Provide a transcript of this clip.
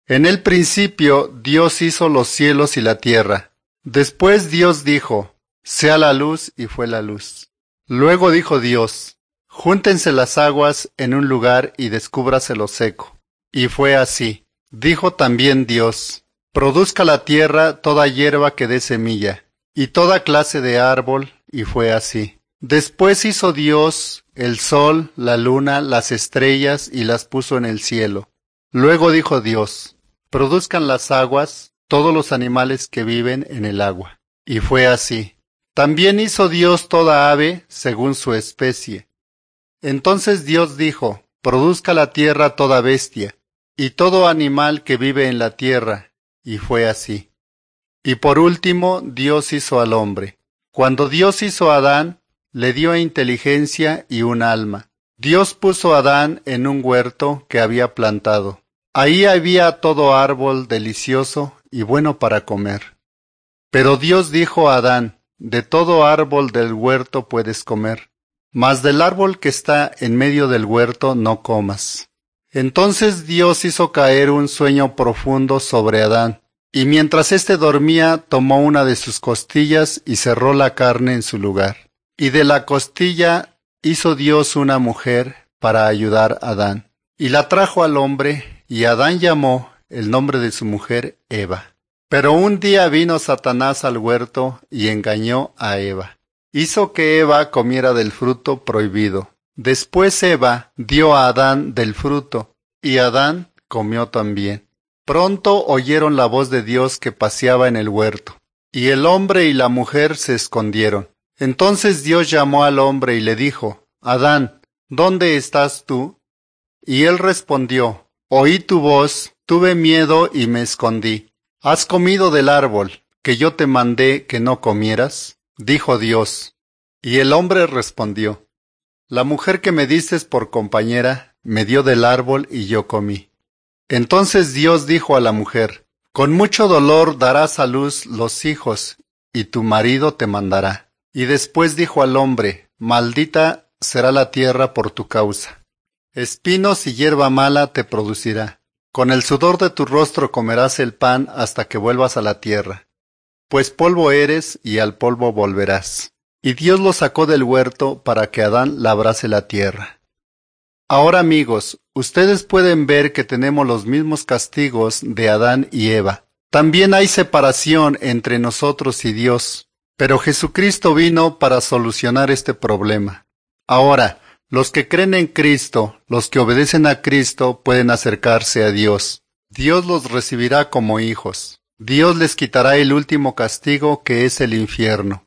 En el principio Dios hizo los cielos y la tierra. Después Dios dijo, sea la luz, y fue la luz. Luego dijo Dios, júntense las aguas en un lugar y descúbrase lo seco. Y fue así. Dijo también Dios, produzca la tierra toda hierba que dé semilla, y toda clase de árbol, y fue así. Después hizo Dios el sol, la luna, las estrellas, y las puso en el cielo. Luego dijo Dios, produzcan las aguas todos los animales que viven en el agua. Y fue así. También hizo Dios toda ave según su especie. Entonces Dios dijo, produzca la tierra toda bestia, y todo animal que vive en la tierra. Y fue así. Y por último Dios hizo al hombre. Cuando Dios hizo a Adán, le dio inteligencia y un alma. Dios puso a Adán en un huerto que había plantado. Ahí había todo árbol delicioso y bueno para comer. Pero Dios dijo a Adán, de todo árbol del huerto puedes comer, mas del árbol que está en medio del huerto no comas. Entonces Dios hizo caer un sueño profundo sobre Adán, y mientras éste dormía tomó una de sus costillas y cerró la carne en su lugar. Y de la costilla hizo Dios una mujer para ayudar a Adán, y la trajo al hombre, y Adán llamó el nombre de su mujer Eva. Pero un día vino Satanás al huerto y engañó a Eva. Hizo que Eva comiera del fruto prohibido. Después Eva dio a Adán del fruto, y Adán comió también. Pronto oyeron la voz de Dios que paseaba en el huerto, y el hombre y la mujer se escondieron. Entonces Dios llamó al hombre y le dijo, Adán, ¿dónde estás tú? Y él respondió, oí tu voz, tuve miedo y me escondí. ¿Has comido del árbol que yo te mandé que no comieras? Dijo Dios. Y el hombre respondió, la mujer que me diste por compañera me dio del árbol y yo comí. Entonces Dios dijo a la mujer, con mucho dolor darás a luz los hijos, y tu marido te mandará. Y después dijo al hombre, maldita será la tierra por tu causa. Espinos y hierba mala te producirá. Con el sudor de tu rostro comerás el pan hasta que vuelvas a la tierra. Pues polvo eres y al polvo volverás. Y Dios lo sacó del huerto para que Adán labrase la tierra. Ahora amigos, ustedes pueden ver que tenemos los mismos castigos de Adán y Eva. También hay separación entre nosotros y Dios. Pero Jesucristo vino para solucionar este problema. Ahora, los que creen en Cristo, los que obedecen a Cristo, pueden acercarse a Dios. Dios los recibirá como hijos. Dios les quitará el último castigo que es el infierno.